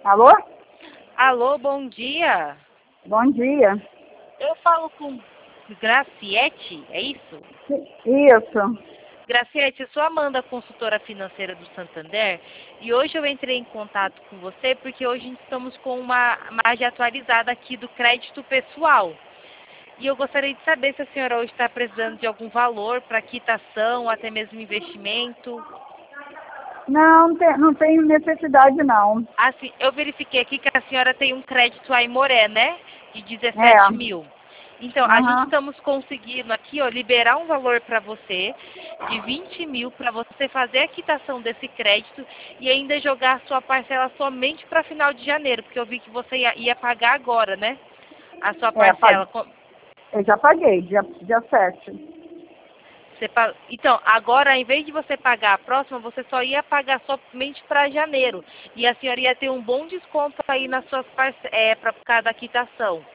Alô? Alô, bom dia. Bom dia. Eu falo com Graciete, é isso? Isso. Graciete, eu sou Amanda, consultora financeira do Santander, e hoje eu entrei em contato com você porque hoje estamos com uma margem atualizada aqui do crédito pessoal. E eu gostaria de saber se a senhora hoje está precisando de algum valor para quitação, até mesmo investimento. Não tenho necessidade, não. Assim, eu verifiquei aqui que a senhora tem um crédito aí Moré, né? De 17 É. mil. Então, a gente Aham. estamos conseguindo aqui, ó, liberar um valor para você de 20 mil para você fazer a quitação desse crédito e ainda jogar a sua parcela somente para final de janeiro, porque eu vi que você ia pagar agora, né? A sua parcela. Eu já paguei, dia 7. Então, agora, ao invés de você pagar a próxima, você só ia pagar somente para janeiro. E a senhora ia ter um bom desconto aí nas suas para cada quitação.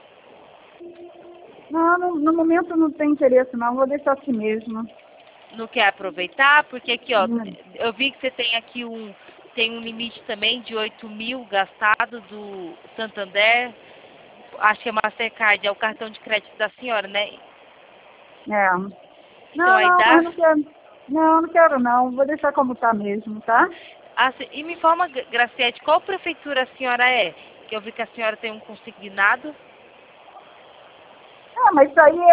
Não, no momento não tem interesse, não. Vou deixar assim mesmo. Não quer aproveitar? Porque aqui, ó, Hum. eu vi que você tem aqui tem um limite também de 8 mil gastado do Santander. Acho que é Mastercard, é o cartão de crédito da senhora, né? É. Então, aí Mas dá. não quero. Não quero, não. Vou deixar como tá mesmo, tá? Assim, e me informa, Graciete, qual prefeitura a senhora é? Que eu vi que a senhora tem um consignado. Mas isso aí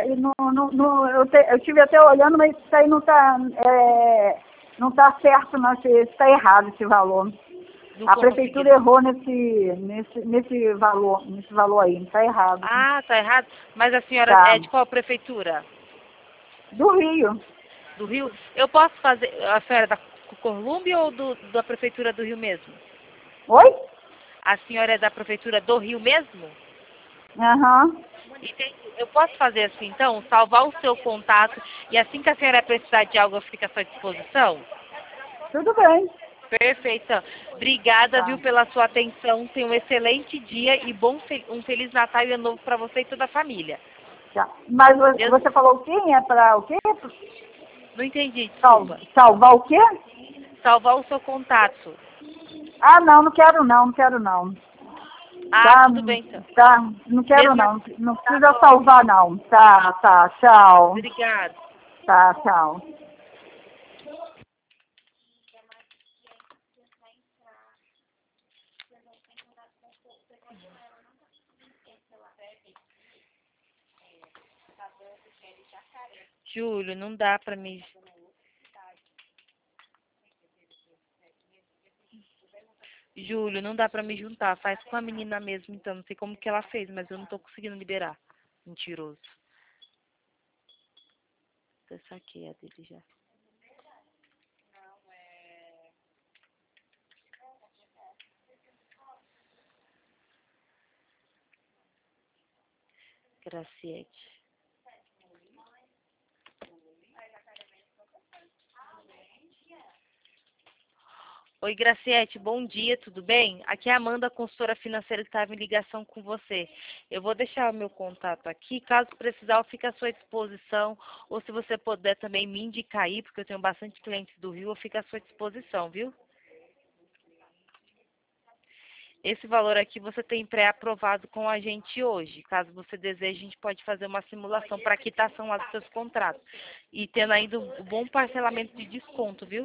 eu estive até olhando, mas isso aí não tá certo, não. Está errado esse valor. Do A prefeitura consignado. errou nesse valor aí, está errado. Ah, tá errado. Mas a senhora Tá. é de qual prefeitura? Do Rio. Do Rio? Eu posso fazer a senhora é da Corlúmbia ou da prefeitura do Rio mesmo? Oi? A senhora é da prefeitura do Rio mesmo? Aham. Entendi. Eu posso fazer assim, então, salvar o seu contato e assim que a senhora precisar de algo, eu fico à sua disposição? Tudo bem. Perfeito. Obrigada, Tá. viu, pela sua atenção. Tenha um excelente dia e um Feliz Natal e Ano Novo para você e toda a família. Tá. Mas Deus... você falou o quê? É para o quê? Não entendi, desculpa. Salvar o quê? Salvar o seu contato. Ah, não quero não, não quero não. Ah, Tá, tudo bem, então. tá, não quero Mesmo não. assim, Não tá precisa bom. salvar não. Tá, tchau. Obrigada. Tá, tchau. Júlio, não dá pra me... Júlio, não dá pra me juntar. Faz com a menina mesmo, então. Não sei como que ela fez, mas eu não tô conseguindo liberar. Mentiroso. Eu saquei a dele já. Graciete. Oi, Graciete, bom dia, tudo bem? Aqui é a Amanda, consultora financeira que estava em ligação com você. Eu vou deixar o meu contato aqui, caso precisar eu fico à sua disposição, ou se você puder também me indicar aí, porque eu tenho bastante clientes do Rio, eu fico à sua disposição, viu? Esse valor aqui você tem pré-aprovado com a gente hoje. Caso você deseje, a gente pode fazer uma simulação para quitação lá dos seus contratos. E tendo ainda um bom parcelamento de desconto, viu?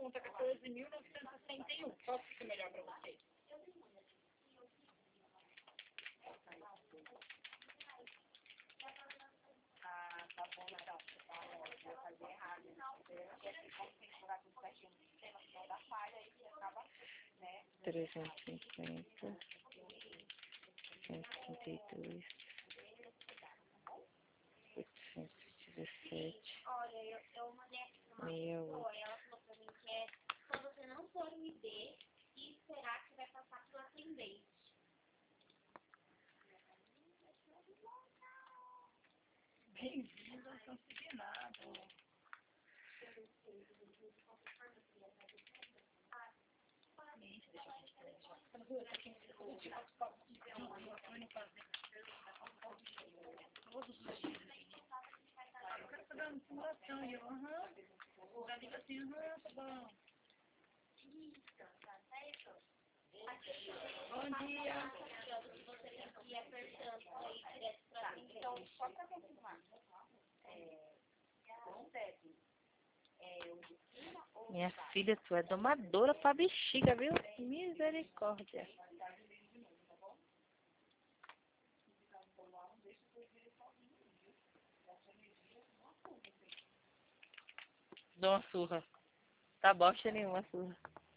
Trezentos e 132, 817, 68. Bom dia. Então, só para confirmar, Minha filha, tu é domadora pra bexiga, viu? Misericórdia. Dou uma surra. Tá bosta nenhuma surra.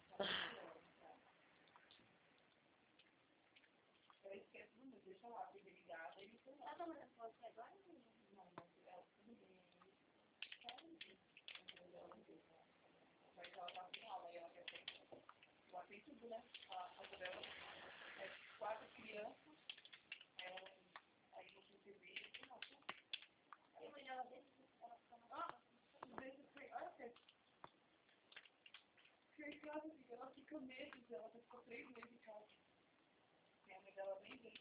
Ela fica meses, ela ficou 3 meses em casa. Minha mãe dela nem vem.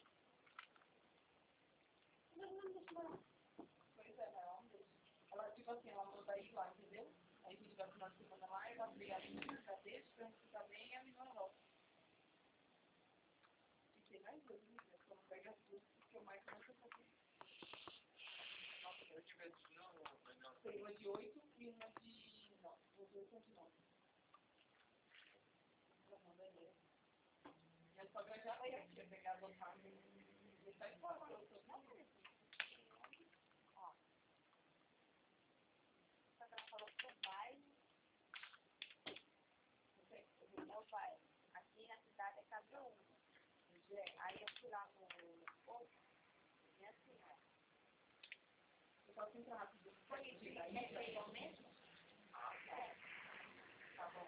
Pois é, não. Ela, tipo assim, ela manda ir lá, entendeu? Aí a gente vai final de semana lá, ela vê a menina, já deixa, pra gente ficar bem, e a menina volta. Fiquei mais dois, né? Quando pega as duas, porque o Michael nunca sabia. Nossa, eu tive tem uma de 8 e uma de 9. Os dois são de 9. Minha sogra já veio aqui, eu pegar a botar e deixar embora. Ó. Só que ela falou que o baile. Meu pai, aqui na cidade é cada um. Aí eu fui lá no posto, e assim, ó. Eu só sinto rápido. Foi isso, é feio mesmo? Ah, é. Tá bom.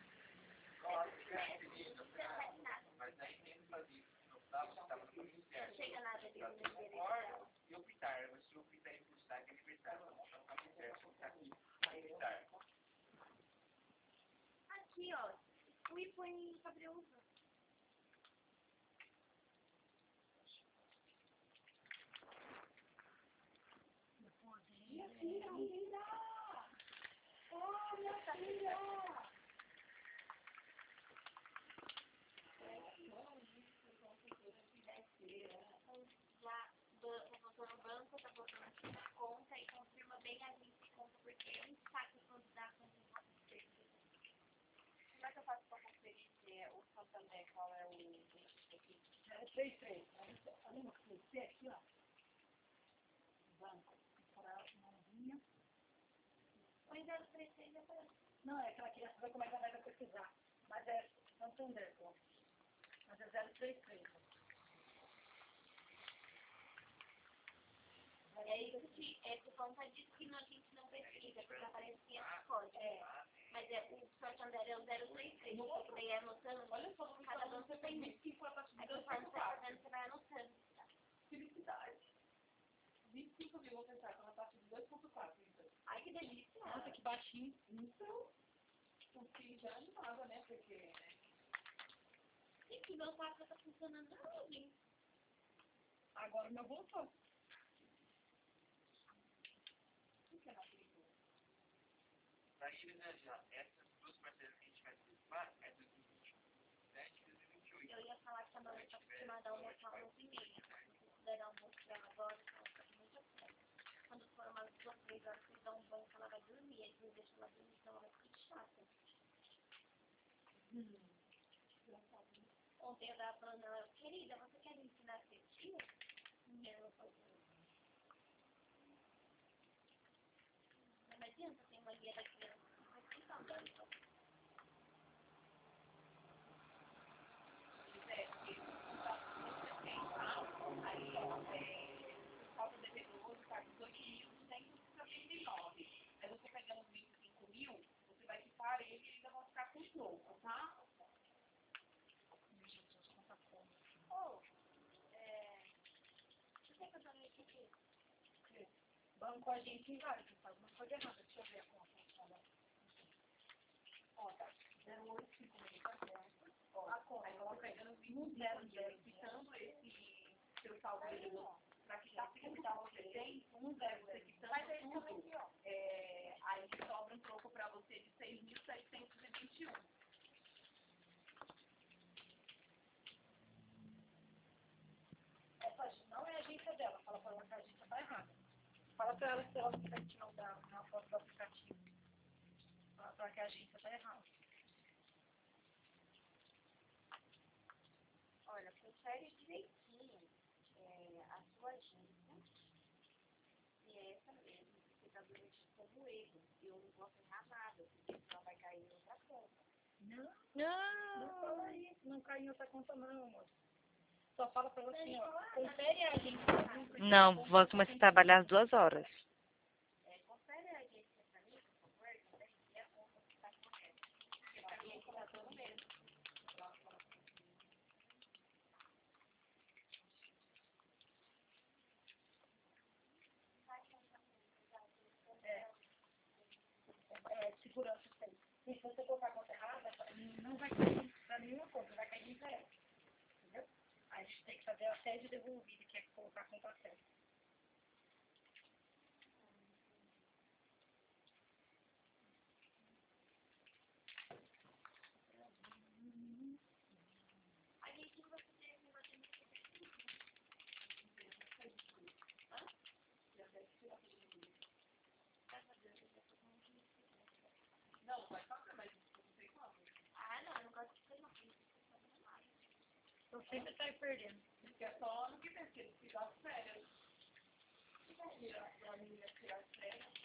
Mas aí mesmo fazia isso, não estava no caminho certo. Chega nada de concordo e optar, mas se optar em buscar, tem que optar, não está no caminho certo, está aqui, optar. Aqui, ó, fui e põe Gabrielza. Minha filha, linda! Oh, minha filha! Lá, o doutor Banco está botando aqui na conta e confirma bem a gente conta, porque é um saco quando dá quando não pode ser. Como é que eu faço para conferir o Santander, qual é o aqui? É 33. Ali no C aqui, ó. Banco. Para uma mãozinha. Põe 033 é. Não, é que ela queria saber como é que ela vai pesquisar. Mas é Santander, pô. Mas é 033. É isso que é por conta disso que a gente não pesquisa, porque aparece 500 códigos. Mas o Santander é o 033, porque daí é anotando. Olha só, cada banco tem 25 a partir de 2.4. Você vai anotando. Felicidade. 25 mil, vou pensar, a partir de 2.4. Ai, que delícia. Nossa, que baixinho. Então, fiquei já animada, né? Porque... Gente, o meu quarto tá funcionando não, gente. Agora o meu voltou. Daí, né, já, essas duas parcelas que a gente vai participar é 2027 e 2028. Eu ia falar que a mãe tá acostumada a almoçar 11h30. Se puder almoçar agora, tá muito certo. Quando for umas 2, 3 horas, vocês dão um banho que ela vai dormir. Aí vocês deixam ela dormir, senão ela vai ficar chata. Ontem eu tava falando, ela, querida, você quer me ensinar a ser tia? E ela falou, não adianta, tem uma guia da criança. Mas que saudade, então. Aí, ó, falta de devedoso, tá com 2.279. Aí você pegando os 25 mil, você vai quitar ele e ainda vai ficar com troco, tá? Oh, você quer que eu dou isso aqui? Banco a gente vai, você faz uma coisa errada, deixa eu ver a conta. Ó, tá, 085 tá certo. Ó, a conta, aí coloca aí, 100, quitando esse seu saldo aí, pra quitar tudo que você tem, 10, você quitando tudo, aí sobra um troco pra você de 6.721. Fala pra ela se ela não quiser tirar uma foto do aplicativo. Fala pra ela que a agência tá errada. Olha, confere direitinho a sua agência, se é essa mesmo, porque está durante como erro. Eu não posso errar nada, porque senão vai cair em outra conta. Não fala isso, não cai em outra conta não, amor. Só fala pra ela assim, ó, confere a agência. Não, vou começar a trabalhar às 2 horas. Confere a agência para mim, por favor, também, e a conta que está correta. Porque a agência está tudo mesmo. Segurança tem. E se você colocar a conta errada, não vai cair pra nenhuma conta, vai cair pra ela. Entendeu? Aí a gente tem que fazer a sede devolvida, que é colocar a conta certa. Ah, não, eu não gosto de ser não. Eu sempre saio perdendo. Porque é só ano que vem, se ele tirar as férias. Tirar as férias.